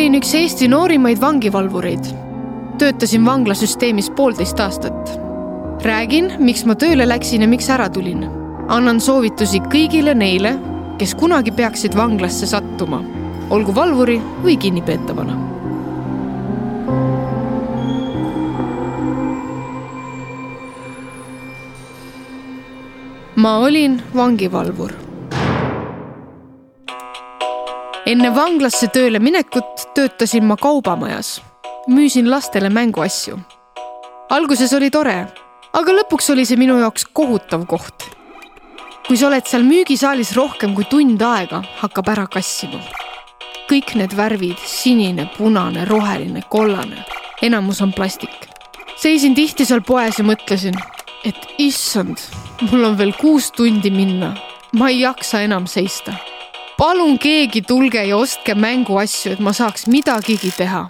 olin üks Eesti noorimaid vangivalvureid. Töötasin vanglasüsteemis 1,5 aastat. Räägin, miks ma tööle läksin ja miks ära tulin. Annan soovitusi kõigile neile, kes kunagi peaksid vanglasse sattuma, olgu valvuri või kinnipeetavana. Ma olin vangivalvur. Enne vanglasse tööle minekut töötasin ma kaubamajas. Müüsin lastele mänguasju. Alguses oli tore, aga lõpuks oli see minu jaoks kohutav koht. Kui sa oled seal müügisaalis rohkem kui tund aega, hakkab ära kassima. Kõik need värvid, sinine, punane, roheline, kollane, enamus on plastik. Seisin tihti seal poes ja mõtlesin, et issand, mul on veel 6 tundi minna. Ma ei jaksa enam seista. Palun keegi tulge ja ostke mänguasju, et ma saaks midagigi teha.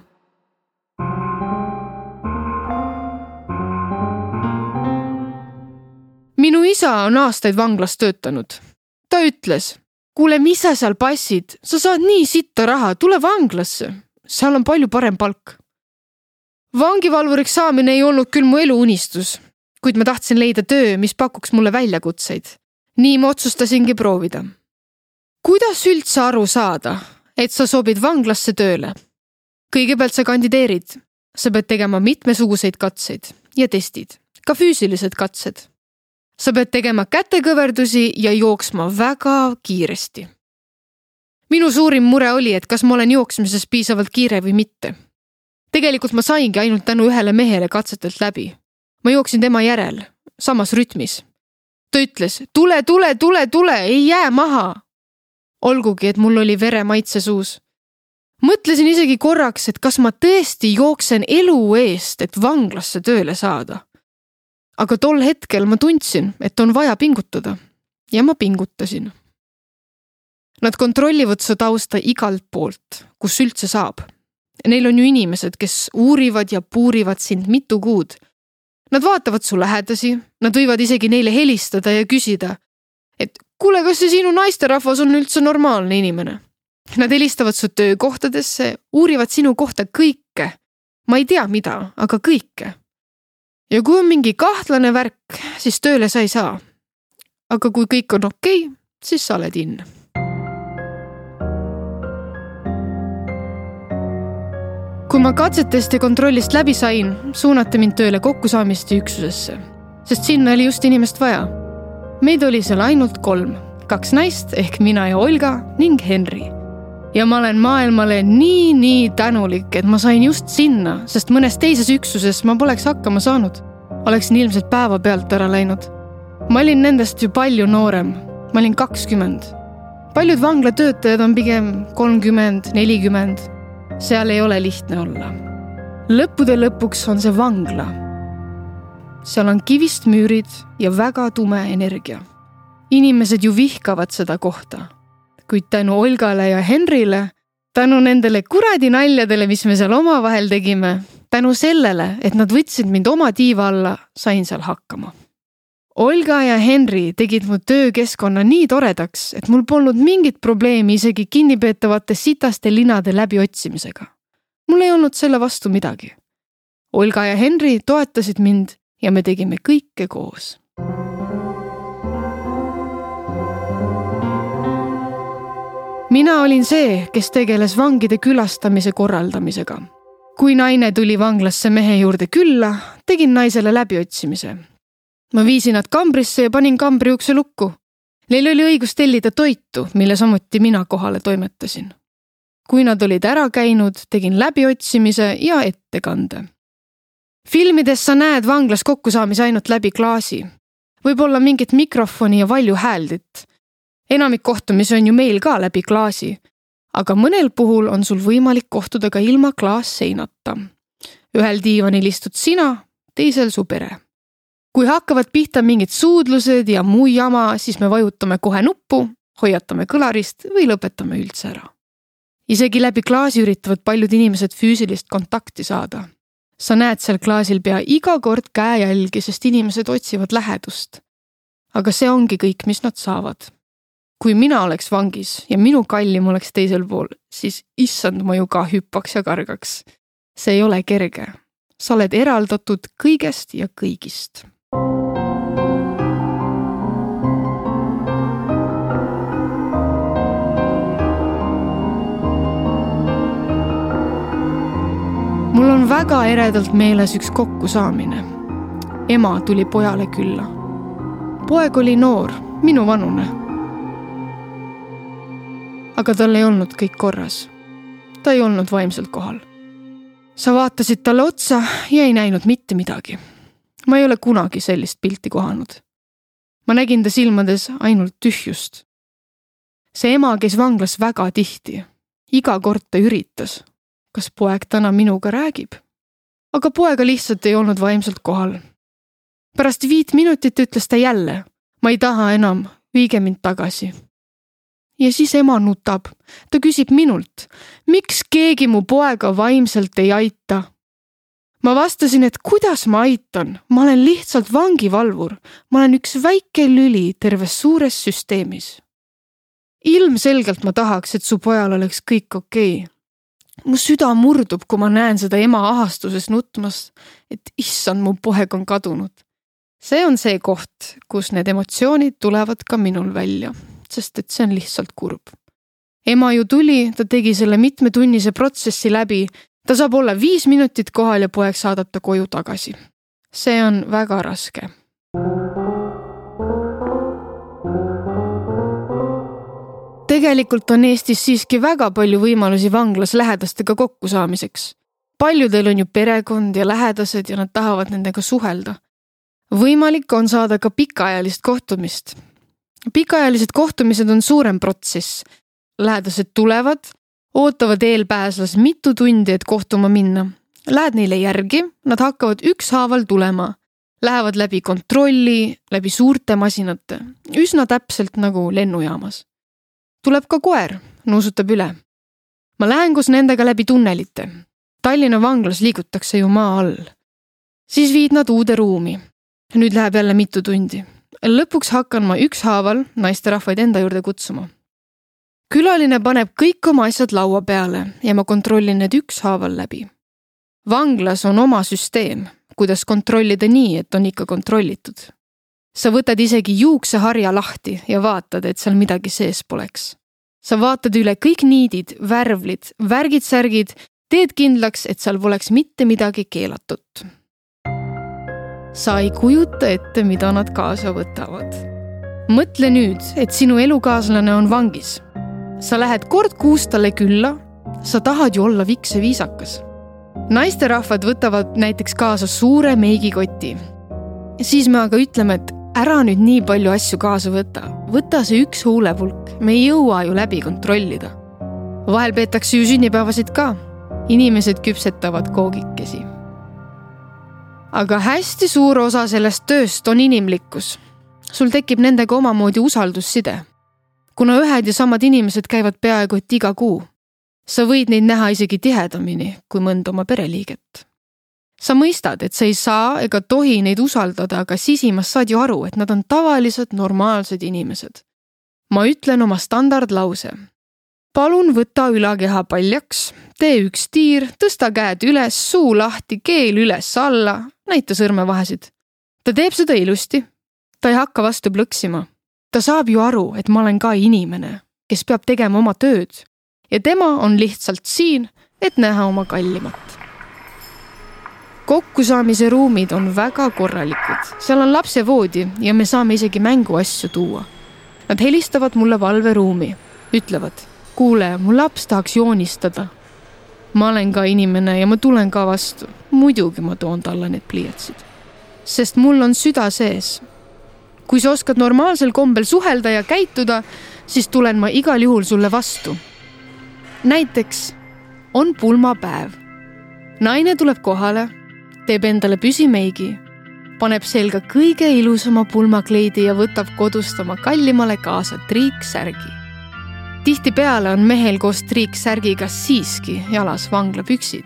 Minu isa on aastaid vanglas töötanud. Ta ütles, kuule, mis sa seal passid? Sa saad nii sitta raha, tule vanglasse. Seal on palju parem palk. Vangivalvuriks saamine ei olnud küll mu eluunistus, kuid ma tahtsin leida töö, mis pakuks mulle väljakutseid. Nii ma otsustasingi proovida. Kuidas üldse aru saada, et sa sobid vanglasse tööle? Kõigepealt sa kandideerid. Sa pead tegema mitmesuguseid katseid ja testid, ka füüsilised katsed. Sa pead tegema kätekõverdusi ja jooksma väga kiiresti. Minu suurim mure oli, et kas ma olen jooksmises piisavalt kiire või mitte. Tegelikult ma saingi ainult tänu ühele mehele katsetelt läbi. Ma jooksin tema järel, samas rütmis. Ta ütles, tule, ei jää maha. Olgugi, et mul oli vere maitse suus. Mõtlesin isegi korraks, et kas ma tõesti jooksen elu eest, et vanglasse tööle saada. Aga tol hetkel ma tundsin, et on vaja pingutada. Ja ma pingutasin. Nad kontrollivad su tausta igalt poolt, kus üldse saab. Neil on ju inimesed, kes uurivad ja puurivad sind mitu kuud. Nad vaatavad su lähedasi, nad võivad isegi neile helistada ja küsida, et kuule, kas see sinu naisterahvas on üldse normaalne inimene? Nad helistavad su töökohtadesse, uurivad sinu kohta kõike. Ma ei tea mida, aga kõike. Ja kui on mingi kahtlane värk, siis tööle sa ei saa. Aga kui kõik on okei, siis sa oled in. Kui ma katsetest ja kontrollist läbi sain, suunati mind tööle kokkusaamiste üksusesse, sest sinna oli just inimest vaja. Meid oli seal ainult 3, 2 naist ehk mina ja Olga ning Henri. Ja ma olen maailmale nii tänulik, et ma sain just sinna, sest mõnes teises üksuses ma poleks hakkama saanud. Oleksin ilmselt päeva pealt ära läinud. Ma olin nendest ju palju noorem. Ma olin 20. Paljud vanglatöötajad on pigem 30, 40. Seal ei ole lihtne olla. Lõppude lõpuks on see vangla. Seal on kivist müürid ja väga tume energia. Inimesed ju vihkavad seda kohta. Kuid tänu Olgale ja Henrile, tänu nendele kuradi naljadele, mis me seal omavahel tegime, tänu sellele, et nad võtsid mind oma tiiva alla, sain seal hakkama. Olga ja Henri tegid mu töökeskkonna nii toredaks, et mul polnud mingit probleemi isegi kinnipeetavate sitaste linade läbi otsimisega. Mul ei olnud selle vastu midagi. Olga ja Henri toetasid mind ja me tegime kõike koos. Mina olin see, kes tegeles vangide külastamise korraldamisega. Kui naine tuli vanglasse mehe juurde külla, tegin naisele läbiotsimise. Ma viisin nad kambrisse ja panin kambri ukse lukku. Neil oli õigus tellida toitu, mille samuti mina kohale toimetasin. Kui nad olid ära käinud, tegin läbiotsimise ja ettekande. Filmides sa näed vanglas kokkusaamise ainult läbi klaasi. Võib-olla mingit mikrofoni ja valju hääldit. Enamik kohtumisi on ju meil ka läbi klaasi, aga mõnel puhul on sul võimalik kohtuda ka ilma klaasseinata. Ühel diivanil istud sina, teisel su pere. Kui hakkavad pihta mingid suudlused ja muu jama, siis me vajutame kohe nuppu, hoiatame kõlarist või lõpetame üldse ära. Isegi läbi klaasi üritavad paljud inimesed füüsilist kontakti saada. Sa näed seal klaasil pea iga kord käejälgi, sest inimesed otsivad lähedust. Aga see ongi kõik, mis nad saavad. Kui mina oleks vangis ja minu kallim oleks teisel pool, siis issand ma ju ka hüppaks ja kargaks. See ei ole kerge. Sa oled eraldatud kõigest ja kõigist. Mul on väga eredalt meeles üks kokkusaamine. Ema tuli pojale külla. Poeg oli noor, minu vanune. Aga tal ei olnud kõik korras. Ta ei olnud vaimselt kohal. Sa vaatasid talle otsa ja ei näinud mitte midagi. Ma ei ole kunagi sellist pilti kohanud. Ma nägin ta silmades ainult tühjust. See ema käis vanglas väga tihti. Iga kord ta üritas. Kas poeg täna minuga räägib? Aga poega lihtsalt ei olnud vaimselt kohal. Pärast 5 minutit ütles ta jälle, ma ei taha enam, viige mind tagasi. Ja siis ema nutab. Ta küsib minult, miks keegi mu poega vaimselt ei aita? Ma vastasin, et kuidas ma aitan? Ma olen lihtsalt vangivalvur. Ma olen üks väike lüli terves suures süsteemis. Ilmselgelt ma tahaks, et su pojal oleks kõik okei. Mu süda murdub, kui ma näen seda ema ahastuses nutmas, et issand, mu poeg on kadunud. See on see koht, kus need emotsioonid tulevad ka minul välja, sest et see on lihtsalt kurb. Ema ju tuli, ta tegi selle mitmetunnise protsessi läbi, ta saab olla 5 minutit kohal ja poeg saadab ta koju tagasi. See on väga raske. Tegelikult on Eestis siiski väga palju võimalusi vanglas lähedastega kokkusaamiseks. Paljudel on ju perekond ja lähedased ja nad tahavad nendega suhelda. Võimalik on saada ka pikaajalist kohtumist. Pikaajalised kohtumised on suurem protsess. Lähedased tulevad, ootavad eelpääslas mitu tundi, et kohtuma minna. Lähed neile järgi, nad hakkavad ükshaaval tulema. Lähevad läbi kontrolli, läbi suurte masinate. Üsna täpselt nagu lennujaamas. Tuleb ka koer, nuusutab üle. Ma lähen koos nendega läbi tunnelite. Tallinna vanglas liigutakse ju maa all. Siis viid nad uude ruumi. Nüüd läheb jälle mitu tundi. Lõpuks hakkan ma ükshaaval naisterahvaid enda juurde kutsuma. Külaline paneb kõik oma asjad laua peale ja ma kontrollin need ükshaaval läbi. Vanglas on oma süsteem, kuidas kontrollida nii, et on ikka kontrollitud. Sa võtad isegi juukseharja lahti ja vaatad, et seal midagi sees poleks. Sa vaatad üle kõik niidid, värvlid, värgid-särgid, teed kindlaks, et seal poleks mitte midagi keelatut. Sa ei kujuta ette, mida nad kaasa võtavad. Mõtle nüüd, et sinu elukaaslane on vangis. Sa lähed kord kuus talle külla, sa tahad ju olla viks ja viisakas. Naisterahvad võtavad näiteks kaasa suure meigikoti. Siis me aga ütleme, et ära nüüd nii palju asju kaasa võta. Võta see üks huulepulk, me ei jõua ju läbi kontrollida. Vahel peetakse ju sünnipäevasid ka. Inimesed küpsetavad koogikesi. Aga hästi suur osa sellest tööst on inimlikkus. Sul tekib nendega omamoodi usaldusside. Kuna ühed ja samad inimesed käivad peaaegu et iga kuu, sa võid neid näha isegi tihedamini kui mõnda oma pereliiget. Sa mõistad, et sa ei saa ega tohi neid usaldada, aga sisimas saad ju aru, et nad on tavalised, normaalsed inimesed. Ma ütlen oma standardlause. Palun võta ülakeha paljaks, tee üks tiir, tõsta käed üles, suu lahti, keel üles alla, näita sõrmevahesid. Ta teeb seda ilusti. Ta ei hakka vastu plõksima. Ta saab ju aru, et ma olen ka inimene, kes peab tegema oma tööd. Ja tema on lihtsalt siin, et näha oma kallimat. Kokkusaamise ruumid on väga korralikud. Seal on lapsevoodi ja me saame isegi mänguasju tuua. Nad helistavad mulle valveruumi. Ütlevad, kuule, mu laps tahaks joonistada. Ma olen ka inimene ja ma tulen ka vastu. Muidugi ma toon talle need pliiatsid. Sest mul on süda sees. Kui sa oskad normaalsel kombel suhelda ja käituda, siis tulen ma igal juhul sulle vastu. Näiteks on pulmapäev. Naine tuleb kohale, teeb endale püsimeigi, paneb selga kõige ilusama pulmakleidi ja võtab kodust oma kallimale kaasa triiksärgi. Tihtipeale on mehel koos triiksärgiga siiski jalas vanglapüksid.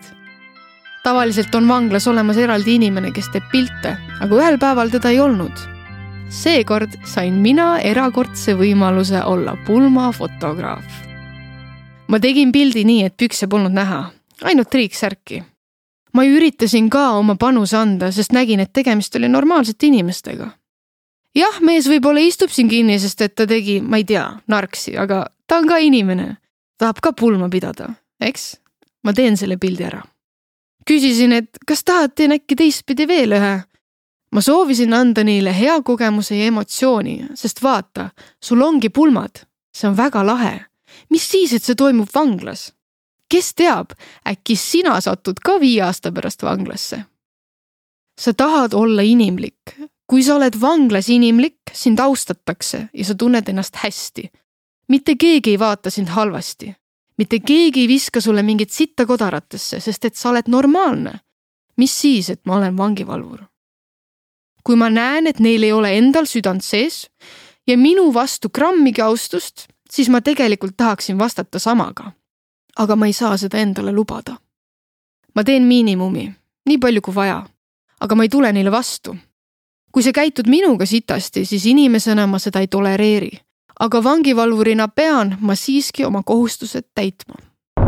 Tavaliselt on vanglas olemas eraldi inimene, kes teeb pilte, aga ühel päeval teda ei olnud. Seekord sain mina erakordse võimaluse olla pulmafotograaf. Ma tegin pildi nii, et pükse polnud näha, ainult triiksärki. Ma üritasin ka oma panuse anda, sest nägin, et tegemist oli normaalsete inimestega. Jah, mees võib-olla istub siin kinni, sest et ta tegi, ma ei tea, narksi, aga ta on ka inimene. Tahab ka pulma pidada, eks? Ma teen selle pildi ära. Küsisin, et kas tahad teen äkki teistpidi veel ühe? Ma soovisin anda neile hea kogemuse ja emotsiooni, sest vaata, sul ongi pulmad. See on väga lahe. Mis siis, et see toimub vanglas? Kes teab, äkki sina satud ka 5 aasta pärast vanglasse? Sa tahad olla inimlik. Kui sa oled vanglas inimlik, sind austatakse ja sa tunned ennast hästi. Mitte keegi ei vaata sind halvasti. Mitte keegi ei viska sulle mingit sitta kodaratesse, sest et sa oled normaalne. Mis siis, et ma olen vangivalvur? Kui ma näen, et neil ei ole endal südant sees ja minu vastu grammigi austust, siis ma tegelikult tahaksin vastata samaga. Aga ma ei saa seda endale lubada. Ma teen miinimumi, nii palju kui vaja, aga ma ei tule neile vastu. Kui sa käitud minuga sitasti, siis inimesena ma seda ei tolereeri, aga vangivalvurina pean ma siiski oma kohustused täitma.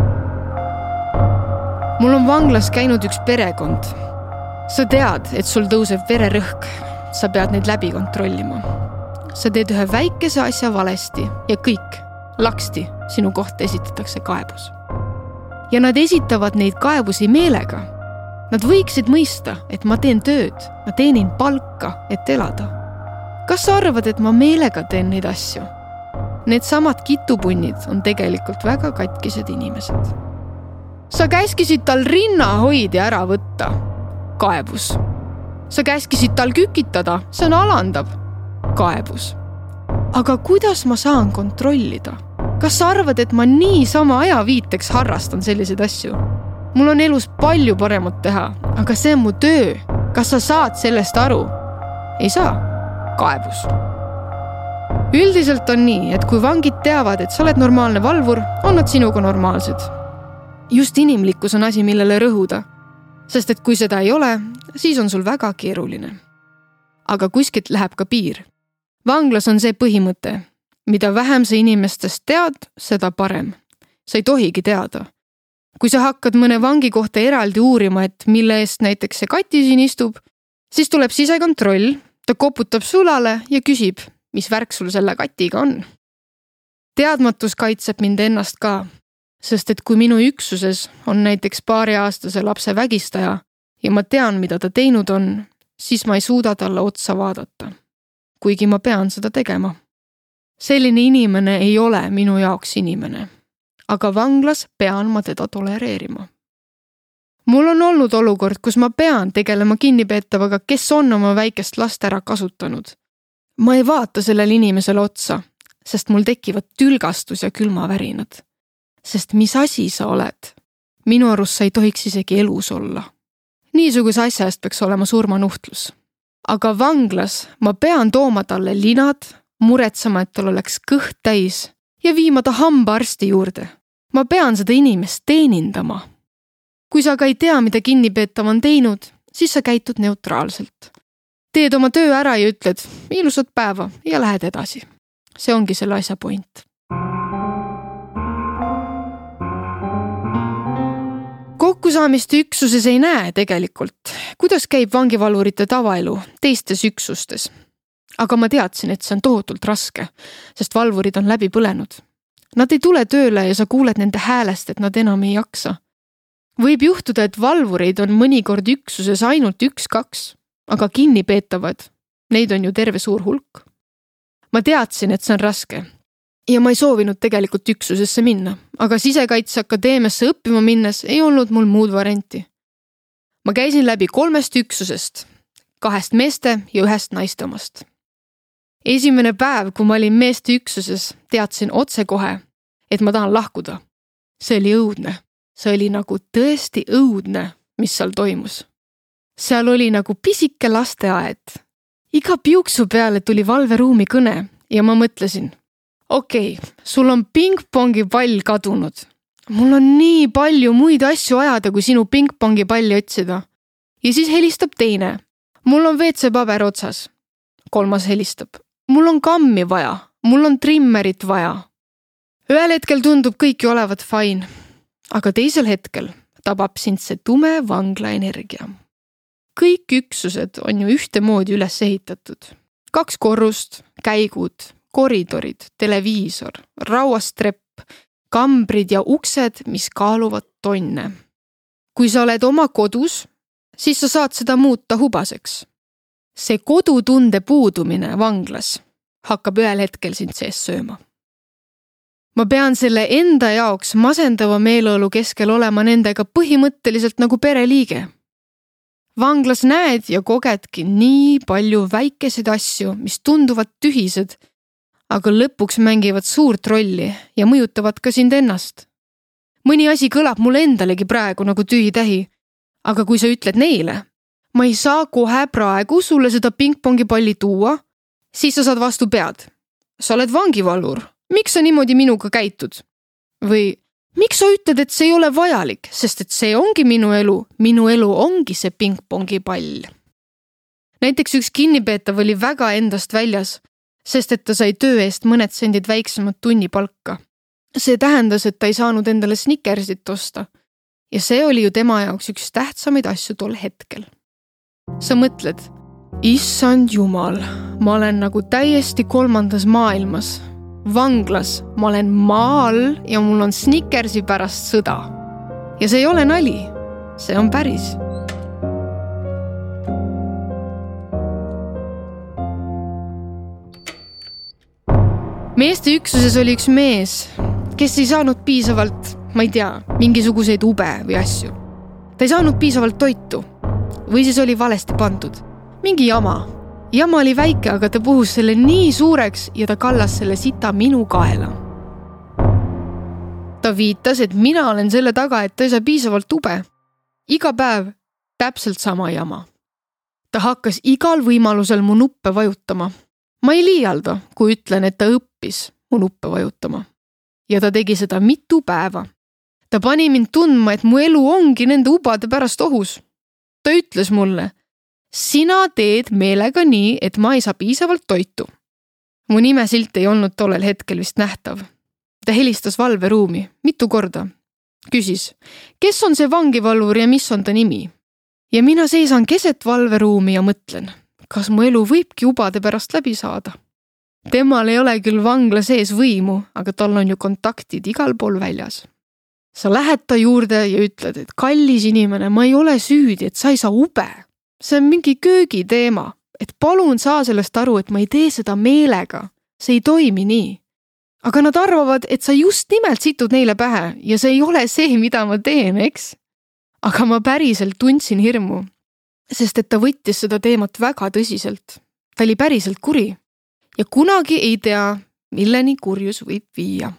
Mul on vanglas käinud üks perekond. Sa tead, et sul tõuseb vererõhk. Sa pead neid läbi kontrollima. Sa teed ühe väikese asja valesti ja kõik, laksti, sinu kohta esitatakse kaebus. Ja nad esitavad neid kaebusi meelega. Nad võiksid mõista, et ma teen tööd, ma teenin palka, et elada. Kas sa arvad, et ma meelega teen neid asju? Need samad kitupunnid on tegelikult väga katkised inimesed. Sa käskisid tal rinnahoidja ära võtta. Kaebus. Sa käskisid tal kükitada, see on alandav. Kaebus. Aga kuidas ma saan kontrollida? Kas sa arvad, et ma nii sama ajaviiteks harrastan selliseid asju? Mul on elus palju paremat teha, aga see on mu töö. Kas sa saad sellest aru? Ei saa. Kaebus. Üldiselt on nii, et kui vangid teavad, et sa oled normaalne valvur, on nad sinuga normaalsed. Just inimlikkus on asi, millele rõhuda. Sest et kui seda ei ole, siis on sul väga keeruline. Aga kuskilt läheb ka piir. Vanglas on see põhimõte. Mida vähem sa inimestest tead, seda parem. Sa ei tohigi teada. Kui sa hakkad mõne vangi kohta eraldi uurima, et mille eest näiteks see Kati siin istub, siis tuleb sisekontroll, ta koputab sulale ja küsib, mis värk sul selle Katiga on. Teadmatus kaitseb mind ennast ka. Sest et kui minu üksuses on näiteks 2-aastase lapse vägistaja ja ma tean, mida ta teinud on, siis ma ei suuda talle otsa vaadata. Kuigi ma pean seda tegema. Selline inimene ei ole minu jaoks inimene. Aga vanglas pean ma teda tolereerima. Mul on olnud olukord, kus ma pean tegelema kinnipeetavaga, kes on oma väikest last ära kasutanud. Ma ei vaata sellele inimesele otsa, sest mul tekivad tülgastus ja külmavärinad. Sest mis asi sa oled? Minu arust sa ei tohiks isegi elus olla. Niisuguse asja eest peaks olema surmanuhtlus. Aga vanglas ma pean tooma talle linad, muretsema, et tal oleks kõht täis ja viima ta hambaarsti juurde. Ma pean seda inimest teenindama. Kui sa ka ei tea, mida kinnipeetav on teinud, siis sa käitud neutraalselt. Teed oma töö ära ja ütled ilusat päeva ja lähed edasi. See ongi selle asja point. Kokkusaamist üksuses ei näe tegelikult, kuidas käib vangivalvurite tavaelu teistes üksustes. Aga ma teadsin, et see on tohutult raske, sest valvurid on läbi põlenud. Nad ei tule tööle ja sa kuuled nende häälest, et nad enam ei jaksa. Võib juhtuda, et valvureid on mõnikord üksuses ainult 1-2, aga kinnipeetavad, neid on ju terve suur hulk. Ma teadsin, et see on raske. Ja ma ei soovinud tegelikult üksusesse minna, aga Sisekaitseakadeemiasse õppima minnes ei olnud mul muud varianti. Ma käisin läbi 3 üksusest, 2 meeste ja 1 naiste omast. Esimene päev, kui ma olin meeste üksuses, teadsin otse kohe, et ma tahan lahkuda. See oli õudne. See oli nagu tõesti õudne, mis seal toimus. Seal oli nagu pisike lasteaed. Iga piuksu peale tuli valveruumi kõne ja ma mõtlesin, okei, sul on pingpongi pall kadunud. Mul on nii palju muid asju ajada, kui sinu pingpongi palli otsida. Ja siis helistab teine. Mul on WC-paber otsas. kolmas helistab. Mul on kammi vaja, mul on trimmerit vaja. Ühel hetkel tundub kõik ju olevat fine, aga teisel hetkel tabab sind see tume vangla energia. Kõik üksused on ju ühtemoodi üles ehitatud. 2 korrust, käigud, koridorid, televiisor, rauastrepp, kambrid ja uksed, mis kaaluvad tonne. Kui sa oled oma kodus, siis sa saad seda muuta hubaseks. See kodutunde puudumine vanglas hakkab ühel hetkel sind sees sööma. Ma pean selle enda jaoks masendava meeleolu keskel olema nendega põhimõtteliselt nagu pereliige. Vanglas näed ja kogedki nii palju väikeseid asju, mis tunduvad tühised, aga lõpuks mängivad suurt rolli ja mõjutavad ka sind ennast. Mõni asi kõlab mulle endalegi praegu nagu tühi-tähi, aga kui sa ütled neile, ma ei saa kohe praegu sulle seda pingpongi palli tuua, siis sa saad vastu pead. Sa oled vangivalvur, miks sa niimoodi minuga käitud? Või miks sa ütled, et see ei ole vajalik, sest et see ongi minu elu ongi see pingpongi pall. Näiteks üks kinnipeetav oli väga endast väljas, sest et ta sai töö eest mõned sendid väiksemat tunnipalka. See tähendas, et ta ei saanud endale Snickersit osta ja see oli ju tema jaoks üks tähtsamaid asju tol hetkel. Sa mõtled, issand jumal, ma olen nagu täiesti kolmandas maailmas. Vanglas ma olen maa all ja mul on Snickersi pärast sõda. Ja see ei ole nali, see on päris. Meeste üksuses oli üks mees, kes ei saanud piisavalt, ma ei tea, mingisuguseid ube või asju. Ta ei saanud piisavalt toitu või siis oli valesti pandud. Mingi jama. Jama oli väike, aga ta puhus selle nii suureks ja ta kallas selle sita minu kaela. Ta viitas, et mina olen selle taga, et ta ei saa piisavalt ube. Iga päev täpselt sama jama. Ta hakkas igal võimalusel mu nuppe vajutama. Ma ei liialda, kui ütlen, et ta õppis mu nuppe vajutama. Ja ta tegi seda mitu päeva. Ta pani mind tundma, et mu elu ongi nende ubade pärast ohus. Ta ütles mulle, sina teed meelega nii, et ma ei saa piisavalt toitu. Mu nimesilt ei olnud tollel hetkel vist nähtav. Ta helistas valveruumi mitu korda. Küsis, kes on see vangivalvur ja mis on ta nimi? Ja mina seisan keset valveruumi ja mõtlen, kas mu elu võibki ubade pärast läbi saada. Temal ei ole küll vangla sees võimu, aga tal on ju kontaktid igal pool väljas. Sa lähed ta juurde ja ütled, et kallis inimene, ma ei ole süüdi, et sa ei saa ube. See on mingi köögi teema, et palun saa sellest aru, et ma ei tee seda meelega. See ei toimi nii. Aga nad arvavad, et sa just nimelt situd neile pähe ja see ei ole see, mida ma teen, eks? Aga ma päriselt tundsin hirmu, sest et ta võttis seda teemat väga tõsiselt. Ta oli päriselt kuri ja kunagi ei tea, milleni kurjus võib viia.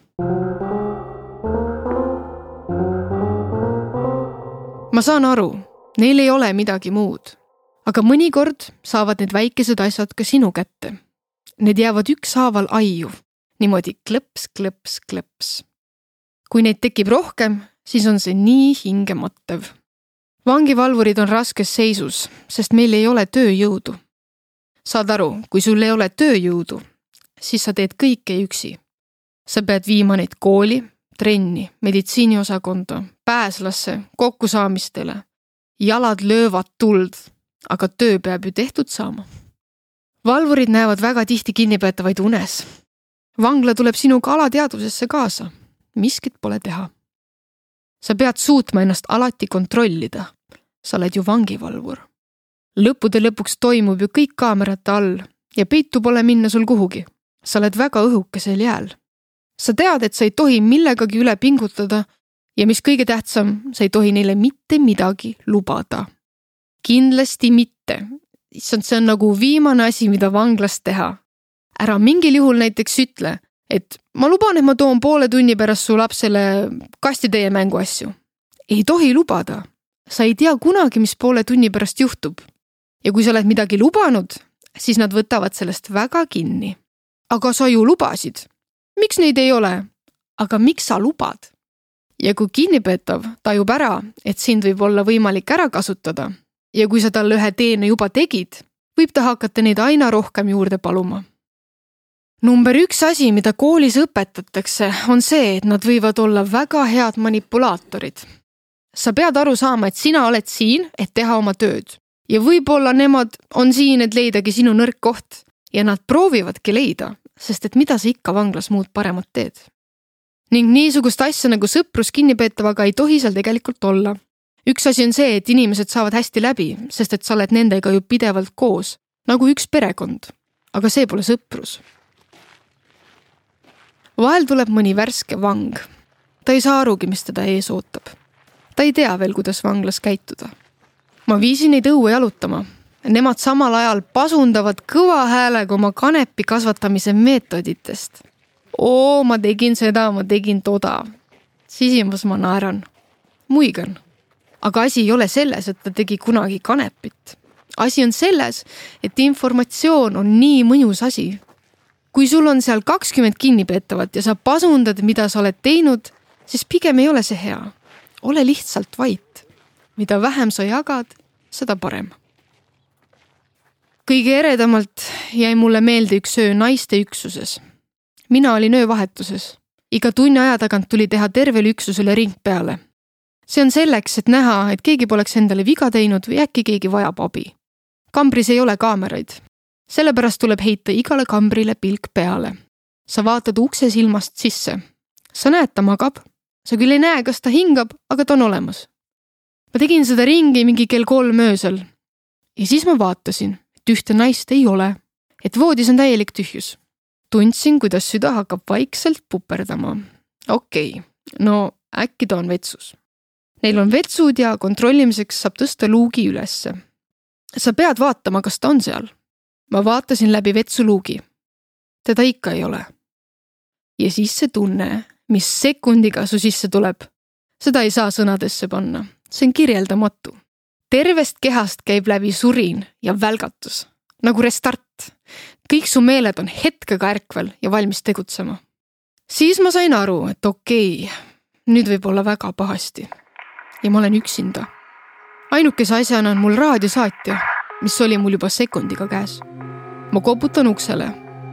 Ma saan aru, neil ei ole midagi muud, aga mõnikord saavad need väikesed asjad ka sinu kätte. Need jäävad ükshaaval aiu, niimoodi klõps, klõps, klõps. Kui neid tekib rohkem, siis on see nii hingemattev. Vangivalvurid on raskes seisus, sest meil ei ole tööjõudu. Saad aru, kui sul ei ole tööjõudu, siis sa teed kõike üksi. Sa pead viima neid kooli, trenni, meditsiiniosakonda, pääslasse, kokkusaamistele. Jalad löövad tuld, aga töö peab ju tehtud saama. Valvurid näevad väga tihti kinnipeetavaid unes. Vangla tuleb sinuga alateadvusesse kaasa. Miskit pole teha. Sa pead suutma ennast alati kontrollida. Sa oled ju vangivalvur. Lõppude lõpuks toimub ju kõik kaamerate all ja peitu pole minna sul kuhugi. Sa oled väga õhukesel jääl. Sa tead, et sa ei tohi millegagi üle pingutada ja mis kõige tähtsam, sa ei tohi neile mitte midagi lubada. Kindlasti mitte. See on nagu viimane asi, mida vanglas teha. Ära mingil juhul näiteks ütle, et ma luban, et ma toon poole tunni pärast su lapsele kastitäie mänguasju. Ei tohi lubada. Sa ei tea kunagi, mis poole tunni pärast juhtub. Ja kui sa oled midagi lubanud, siis nad võtavad sellest väga kinni. Aga sa ju lubasid. Miks neid ei ole? Aga miks sa lubad? Ja kui kinnipeetav tajub ära, et sind võib olla võimalik ära kasutada ja kui sa talle ühe teene juba tegid, võib ta hakata neid aina rohkem juurde paluma. Number 1 asi, mida koolis õpetatakse, on see, et nad võivad olla väga head manipulaatorid. Sa pead aru saama, et sina oled siin, et teha oma tööd. Ja võib-olla nemad on siin, et leidagi sinu nõrk koht. Ja nad proovivadki leida, sest et mida sa ikka vanglas muud paremat teed. Ning niisugust asja nagu sõprus kinnipeetavaga ei tohi seal tegelikult olla. Üks asi on see, et inimesed saavad hästi läbi, sest et sa oled nendega ju pidevalt koos, nagu üks perekond. Aga see pole sõprus. Vahel tuleb mõni värske vang. Ta ei saa arugi, mis teda ees ootab. Ta ei tea veel, kuidas vanglas käituda. Ma viisin neid õue jalutama. Nemad samal ajal pasundavad kõva häälega oma kanepi kasvatamise meetoditest. Ma tegin seda, ma tegin toda. Sisimas ma naeran. Muigan. Aga asi ei ole selles, et ta tegi kunagi kanepit. Asi on selles, et informatsioon on nii mõjus asi. Kui sul on seal 20 kinnipeetavat ja sa pasundad, mida sa oled teinud, siis pigem ei ole see hea. Ole lihtsalt vait. Mida vähem sa jagad, seda parem. Kõige eredamalt jäi mulle meelde üks öö naiste üksuses. Mina olin öövahetuses. Iga tunni aja tagant tuli teha tervele üksusele ring peale. See on selleks, et näha, et keegi poleks endale viga teinud või äkki keegi vajab abi. Kambris ei ole kaameraid. Sellepärast tuleb heita igale kambrile pilk peale. Sa vaatad ukse silmast sisse. Sa näed, ta magab. Sa küll ei näe, kas ta hingab, aga ta on olemas. Ma tegin seda ringi mingi kell 3 öösel. Ja siis ma vaatasin, et ühte naist ei ole. Et voodis on täielik tühjus. Tundsin, kuidas süda hakkab vaikselt puperdama. Okei, no äkki ta on vetsus. Neil on vetsud ja kontrollimiseks saab tõsta luugi ülesse. Sa pead vaatama, kas ta on seal. Ma vaatasin läbi vetsuluugi. Teda ikka ei ole. Ja siis see tunne, mis sekundiga su sisse tuleb, seda ei saa sõnadesse panna. See on kirjeldamatu. Tervest kehast käib läbi surin ja välgatus. Nagu restart. Kõik su meeled on hetkega ärkvel ja valmis tegutsema. Siis ma sain aru, et okei, nüüd võib olla väga pahasti. Ja ma olen üksinda. Ainukese asjana on mul raadiosaatja, mis oli mul juba sekundiga käes. Ma koputan uksele.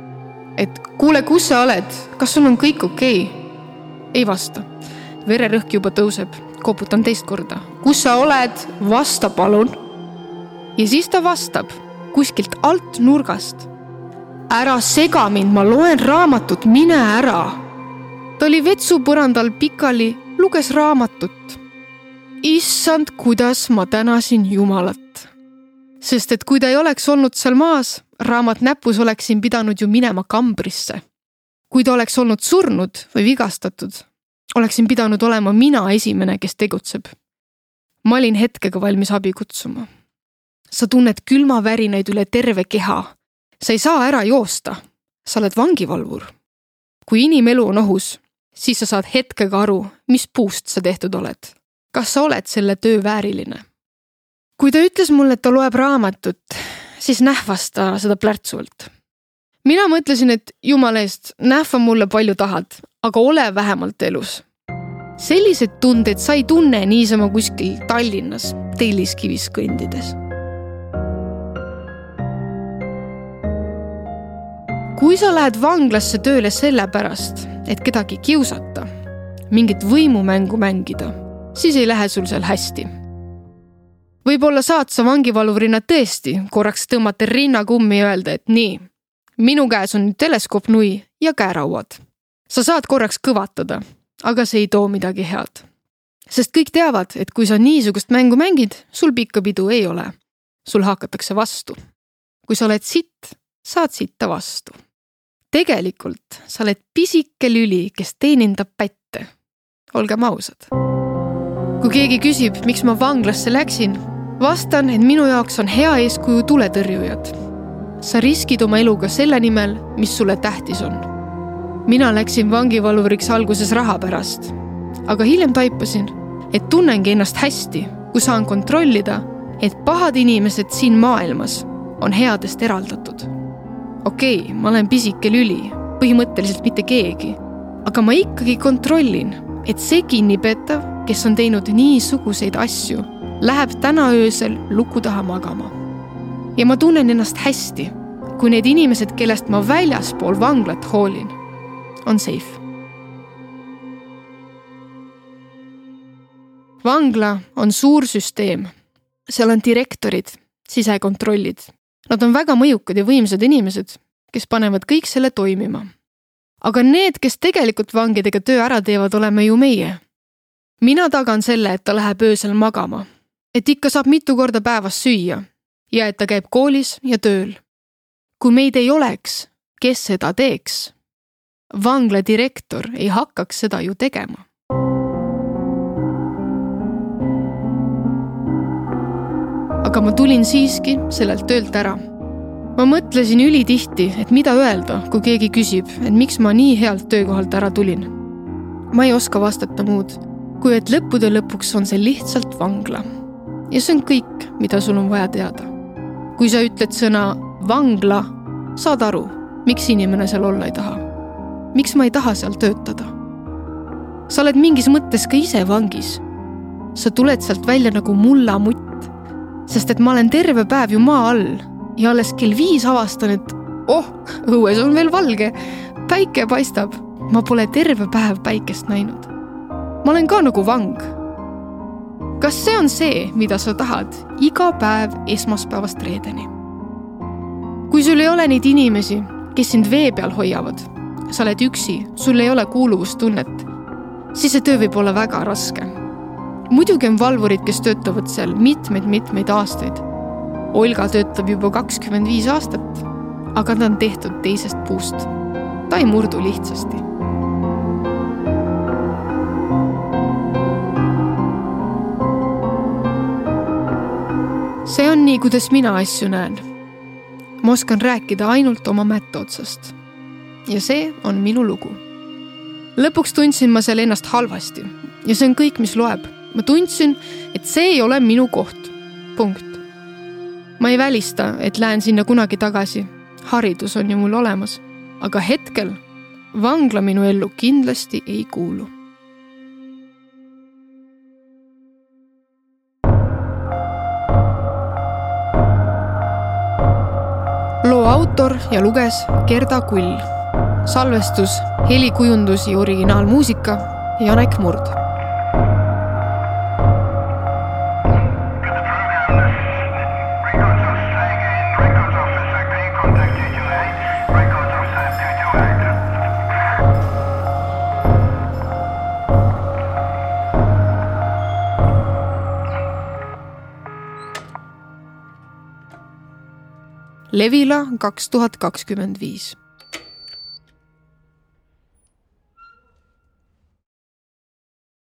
Et kuule, kus sa oled? Kas sul on kõik okei? Ei vasta. Vererõhk juba tõuseb. Koputan teist korda. Kus sa oled? Vasta palun. Ja siis ta vastab kuskilt alt nurgast. Ära sega mind, ma loen raamatut, mine ära. Ta oli vetsupõrandal pikali, luges raamatut. Issand, kuidas ma tänasin Jumalat. Sest et kui ta ei oleks olnud seal maas, raamat näpus oleksin pidanud ju minema kambrisse. Kui ta oleks olnud surnud või vigastatud, oleksin pidanud olema mina esimene, kes tegutseb. Ma olin hetkega valmis abi kutsuma. Sa tunned külma värinaid üle terve keha. Sa ei saa ära joosta. Sa oled vangivalvur. Kui inimelu on ohus, siis sa saad hetkega aru, mis puust sa tehtud oled. Kas sa oled selle töö vääriline? Kui ta ütles mulle, et ta loeb raamatut, siis nähvas ta seda plärtsuvalt. Mina mõtlesin, et jumala eest, nähva mulle palju tahad, aga ole vähemalt elus. Sellised tunded sa ei tunne niisama kuskil Tallinnas Telliskivis kõndides. Kui sa lähed vanglasse tööle sellepärast, et kedagi kiusata, mingit võimumängu mängida, siis ei lähe sul seal hästi. Võib-olla saad sa vangivalvurina tõesti korraks tõmmata rinnakummi ja öelda, et nii, minu käes on teleskoopnui ja käerauad. Sa saad korraks kõvatada, aga see ei too midagi head. Sest kõik teavad, et kui sa niisugust mängu mängid, sul pikka pidu ei ole. Sul hakatakse vastu. Kui sa oled sitt, saad sitta vastu. Tegelikult sa oled pisike lüli, kes teenindab pätte. Olgem ausad. Kui keegi küsib, miks ma vanglasse läksin, vastan, et minu jaoks on hea eeskuju tuletõrjujad. Sa riskid oma eluga selle nimel, mis sulle tähtis on. Mina läksin vangivalvuriks alguses raha pärast, aga hiljem taipasin, et tunnengi ennast hästi, kui saan kontrollida, et pahad inimesed siin maailmas on headest eraldatud. Okei, ma olen pisike lüli, põhimõtteliselt mitte keegi, aga ma ikkagi kontrollin, et see kinnipeetav, kes on teinud niisuguseid asju, läheb täna öösel luku taha magama. Ja ma tunnen ennast hästi, kui need inimesed, kellest ma väljaspool vanglat hoolin, on safe. Vangla on suur süsteem. Seal on direktorid, sisekontrollid. Nad on väga mõjukad ja võimsad inimesed, kes panevad kõik selle toimima. Aga need, kes tegelikult vangidega töö ära teevad, oleme ju meie. Mina tagan selle, et ta läheb öösel magama, et ikka saab mitu korda päevas süüa ja et ta käib koolis ja tööl. Kui meid ei oleks, kes seda teeks? Vangla direktor ei hakkaks seda ju tegema. Aga ma tulin siiski sellelt töölt ära. Ma mõtlesin ülitihti, et mida öelda, kui keegi küsib, et miks ma nii healt töökohalt ära tulin. Ma ei oska vastata muud, kui et lõppude lõpuks on see lihtsalt vangla. Ja see on kõik, mida sul on vaja teada. Kui sa ütled sõna vangla, saad aru, miks inimene seal olla ei taha. Miks ma ei taha seal töötada? Sa oled mingis mõttes ka ise vangis. Sa tuled sealt välja nagu mullamutt, sest et ma olen terve päev ju maa all ja alles kell 5 avastan, et õues on veel valge, päike paistab. Ma pole terve päev päikest näinud. Ma olen ka nagu vang. Kas see on see, mida sa tahad iga päev esmaspäevast reedeni? Kui sul ei ole neid inimesi, kes sind vee peal hoiavad, sa oled üksi, sul ei ole kuuluvustunnet, siis see töö võib olla väga raske. Muidugi on valvurid, kes töötavad seal mitmeid aastaid. Olga töötab juba 25 aastat, aga ta on tehtud teisest puust. Ta ei murdu lihtsasti. See on nii, kuidas mina asju näen. Ma oskan rääkida ainult oma mätta otsast. Ja see on minu lugu. Lõpuks tundsin ma seal ennast halvasti ja see on kõik, mis loeb. Ma tundsin, et see ei ole minu koht. Punkt. Ma ei välista, et lähen sinna kunagi tagasi. Haridus on ju mul olemas. Aga hetkel vangla minu ellu kindlasti ei kuulu. Loo autor ja luges Gerda Kull. Salvestus, helikujundus ja originaalmuusika Janek Murd. Levila 2025